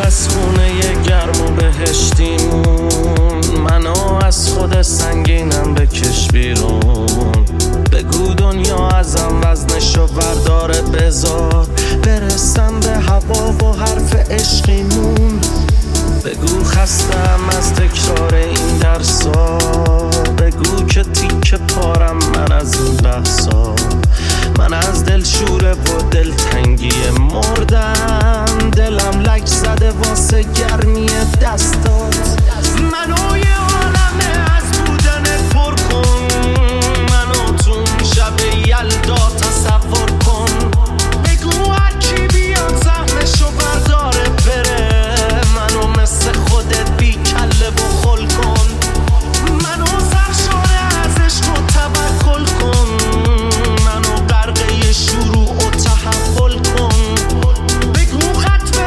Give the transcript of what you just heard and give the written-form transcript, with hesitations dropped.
از خونه گرم و بهشتیمون، منو از خود سنگینم بکش بیرون. بگو دنیا ازم وزنشو برداره، بذار برسم به هوا و حرف عشقیمون. بگو خستم از تکرار این درسا، بگو که تیکه پارم من از این بحثا. من از دلشوره و دلتنگی مردم، دلم لک زده واسه گرمی دستات.